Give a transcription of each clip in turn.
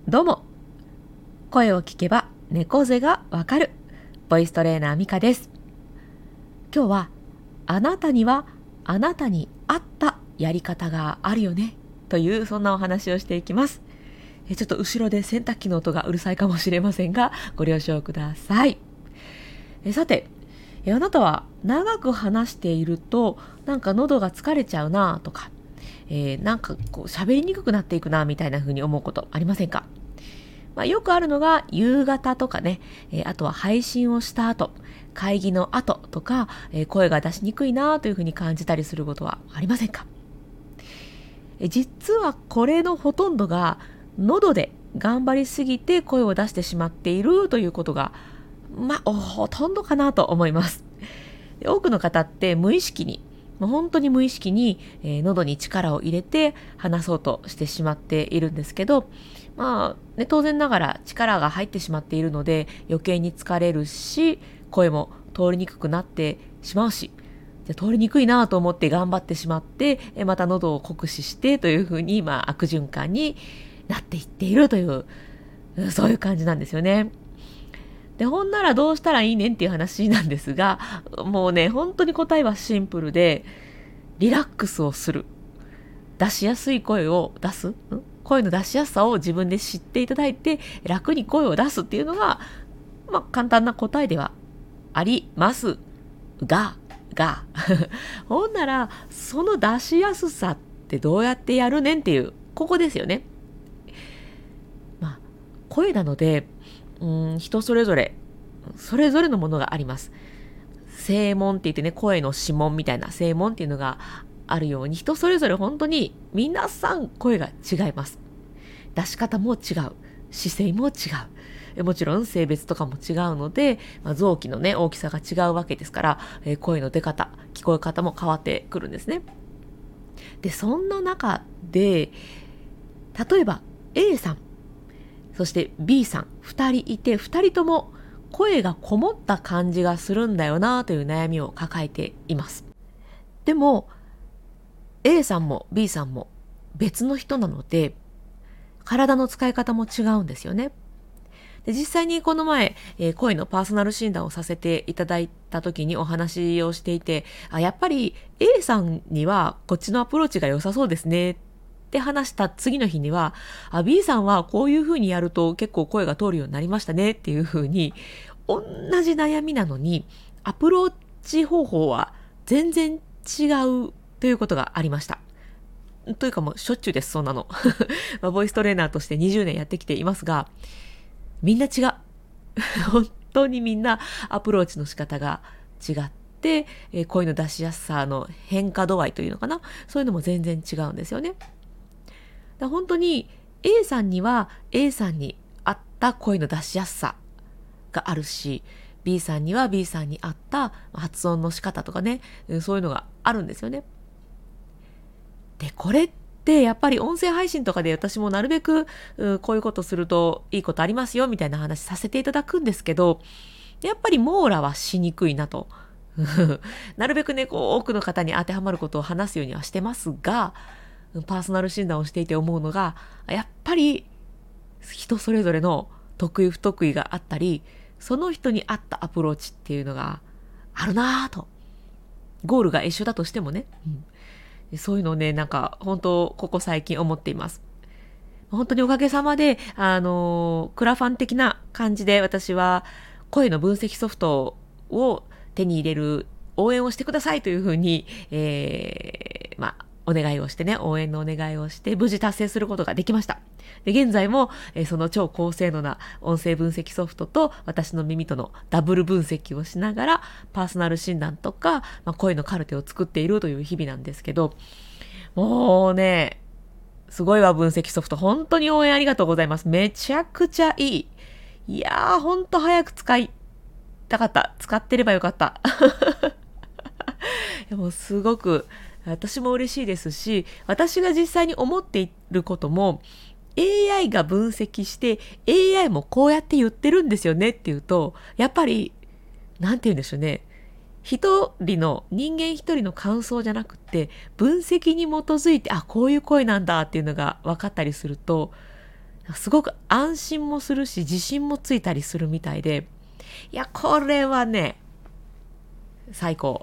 どうも、声を聞けば猫背がわかるボイストレーナーミカです。今日はあなたにはあなたに合ったやり方があるよねというそんなお話をしていきます。ちょっと後ろで洗濯機の音がうるさいかもしれませんがご了承ください。さて、あなたは長く話しているとなんか喉が疲れちゃうなとか、なんかこう喋りにくくなっていくなみたいな風に思うことありませんか？よくあるのが夕方とかね、あとは配信をした後、会議の後とか、声が出しにくいなというふうに感じたりすることはありませんか？実はこれのほとんどが喉で頑張りすぎて声を出してしまっているということが、ほとんどかなと思います。多くの方って無意識に、本当に無意識に、喉に力を入れて話そうとしてしまっているんですけど、当然ながら力が入ってしまっているので余計に疲れるし、声も通りにくくなってしまうし、通りにくいなと思って頑張ってしまって、また喉を酷使してというふうに、悪循環になっていっているという、そういう感じなんですよね。で、ほんならどうしたらいいねんっていう話なんですが、もうね、本当に答えはシンプルで、リラックスをする。出しやすい声を出す。声の出しやすさを自分で知っていただいて、楽に声を出すっていうのが、簡単な答えではありますが、ほんなら、その出しやすさってどうやってやるねんっていう、ここですよね。声なので、人それぞれのものがあります。声紋って言ってね、声の指紋みたいな声紋っていうのがあるように、人それぞれ本当に皆さん声が違います。出し方も違う。姿勢も違う。もちろん性別とかも違うので、臓器のね、大きさが違うわけですから、声の出方、聞こえ方も変わってくるんですね。で、そんな中で、例えば A さん、そして B さん、2人いて、2人とも声がこもった感じがするんだよなという悩みを抱えています。でも A さんも B さんも別の人なので、体の使い方も違うんですよね。で、実際にこの前、声のパーソナル診断をさせていただいた時にお話をしていて、やっぱり A さんにはこっちのアプローチが良さそうですねって話した次の日には、B さんはこういう風にやると結構声が通るようになりましたねっていう風に、同じ悩みなのにアプローチ方法は全然違うということがありました。というかもうしょっちゅうです、そんなの。ボイストレーナーとして20年やってきていますが、みんな違う。本当にみんなアプローチの仕方が違って、声の出しやすさの変化度合いというのかな、そういうのも全然違うんですよね。本当に A さんには A さんに合った声の出しやすさがあるし、 B さんには B さんに合った発音の仕方とかね、そういうのがあるんですよね。で、これってやっぱり音声配信とかで私もなるべくこういうことするといいことありますよみたいな話させていただくんですけど、やっぱり網羅はしにくいなと。なるべくね、多くの方に当てはまることを話すようにはしてますが、パーソナル診断をしていて思うのが、やっぱり人それぞれの得意不得意があったり、その人に合ったアプローチっていうのがあるなぁと。ゴールが一緒だとしてもね、そういうのをね、本当ここ最近思っています。本当におかげさまでクラファン的な感じで私は声の分析ソフトを手に入れる応援をしてくださいというふうに、お願いをしてね、応援のお願いをして無事達成することができました。で、現在も、その超高性能な音声分析ソフトと私の耳とのダブル分析をしながらパーソナル診断とか、声のカルテを作っているという日々なんですけど、もうね、すごいわ、分析ソフト。本当に応援ありがとうございます。めちゃくちゃいい。いやー、ほんと早く使いたかった。使ってればよかった。でもすごく私も嬉しいですし、私が実際に思っていることも AI が分析して AI もこうやって言ってるんですよねっていうと、やっぱりなんて言うんでしょうね、人間一人の感想じゃなくて分析に基づいて、こういう声なんだっていうのが分かったりすると、 すごく安心もするし、自信もついたりするみたいで、いや、これはね、最高。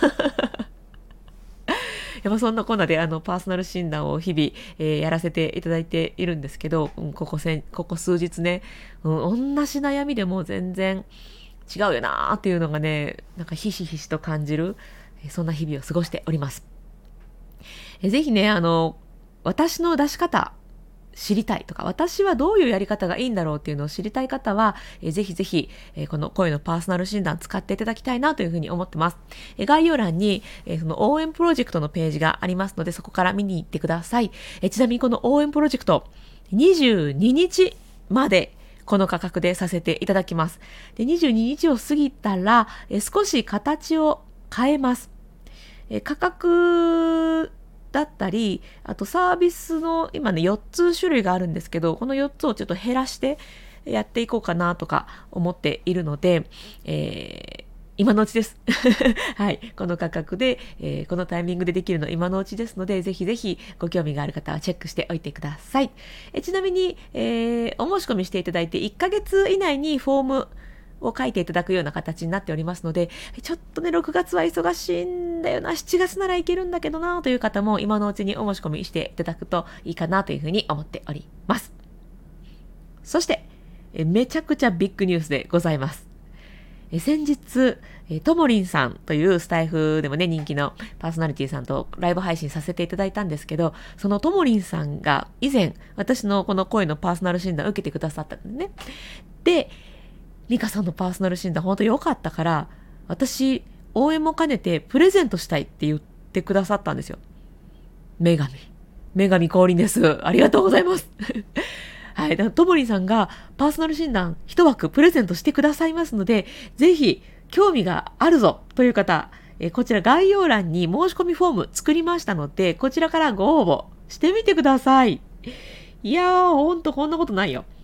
やっぱそんなこんなでパーソナル診断を日々、やらせていただいているんですけど、ここ数日ね、同じ悩みでも全然違うよなーっていうのがね、なんかひしひしと感じる、そんな日々を過ごしております。ぜひね、私の出し方、知りたいとか、私はどういうやり方がいいんだろうっていうのを知りたい方は、ぜひぜひ、この声のパーソナル診断使っていただきたいなというふうに思ってます。概要欄に、その応援プロジェクトのページがありますので、そこから見に行ってください。ちなみにこの応援プロジェクト、22日までこの価格でさせていただきます。で、22日を過ぎたら、少し形を変えます。価格だったり、あとサービスの今ね4つ種類があるんですけど、この4つをちょっと減らしてやっていこうかなとか思っているので、今のうちです。はい。この価格で、このタイミングでできるの今のうちですので、ぜひぜひご興味がある方はチェックしておいてください。ちなみに、お申し込みしていただいて1ヶ月以内にフォームを書いていただくような形になっておりますので、ちょっとね、6月は忙しいんだよな、7月ならいけるんだけどな、という方も今のうちにお申し込みしていただくといいかなというふうに思っております。そして、めちゃくちゃビッグニュースでございます。先日、ともりんさんというスタイフでもね、人気のパーソナリティさんとライブ配信させていただいたんですけど、そのともりんさんが以前、私のこの声のパーソナル診断を受けてくださったんですね。で、ミカさんのパーソナル診断本当に良かったから、私、応援も兼ねてプレゼントしたいって言ってくださったんですよ。女神降臨です。ありがとうございます。はい。ともりんさんがパーソナル診断一枠プレゼントしてくださいますので、ぜひ興味があるぞという方、こちら概要欄に申し込みフォーム作りましたので、こちらからご応募してみてください。いやー、ほんとこんなことないよ。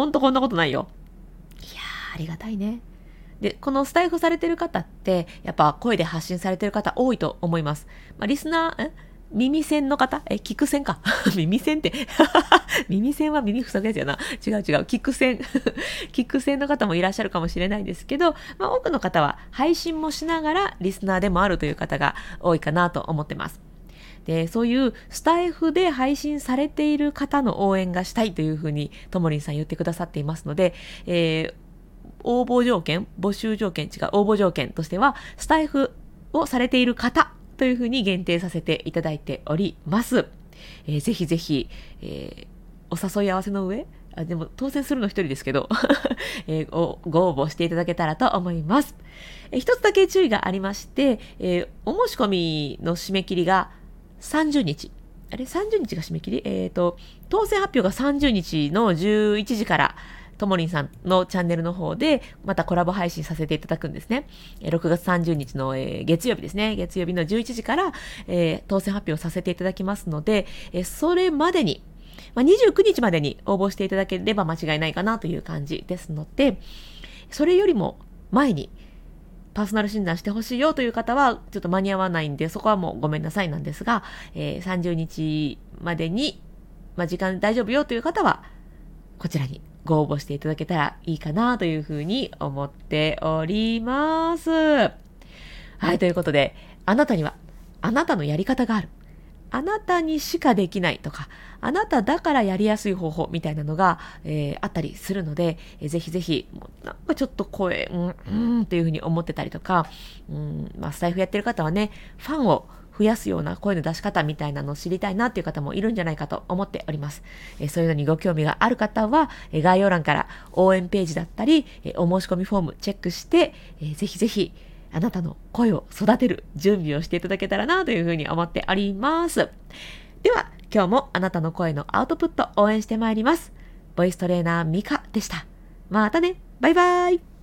ありがたいね。で、このスタイフされてる方って、やっぱ声で発信されてる方多いと思います。リスナー、耳栓の方聞く栓か。耳栓って耳栓は耳塞ぐやつやな。違う。聞く栓。聞く栓の方もいらっしゃるかもしれないですけど、多くの方は配信もしながらリスナーでもあるという方が多いかなと思ってます。で、そういうスタイフで配信されている方の応援がしたいというふうにともりんさん言ってくださっていますので、応募条件としては、スタイフをされている方というふうに限定させていただいております。ぜひぜひ、お誘い合わせの上、でも当選するの一人ですけど、ご応募していただけたらと思います。一つだけ注意がありまして、お申し込みの締め切りが30日。30日が締め切り当選発表が30日の11時から、ともりんさんのチャンネルの方で、またコラボ配信させていただくんですね。6月30日の、月曜日ですね。月曜日の11時から、当選発表させていただきますので、それまでに、29日までに応募していただければ間違いないかなという感じですので、それよりも前に、パーソナル診断してほしいよという方は、ちょっと間に合わないんで、そこはもうごめんなさいなんですが、30日までに、時間大丈夫よという方は、こちらにご応募していただけたらいいかなというふうに思っております。はい、ということで、あなたには、あなたのやり方がある。あなたにしかできないとか、あなただからやりやすい方法みたいなのが、あったりするので、ぜひぜひ、なんかちょっと声、っていうふうに思ってたりとか、スタイフやってる方はね、ファンを増やすような声の出し方みたいなのを知りたいなっていう方もいるんじゃないかと思っております。そういうのにご興味がある方は、概要欄から応援ページだったり、お申し込みフォームチェックして、ぜひぜひ、あなたの声を育てる準備をしていただけたらなというふうに思っております。では、今日もあなたの声のアウトプット応援してまいります。ボイストレーナーミカでした。またね。バイバイ。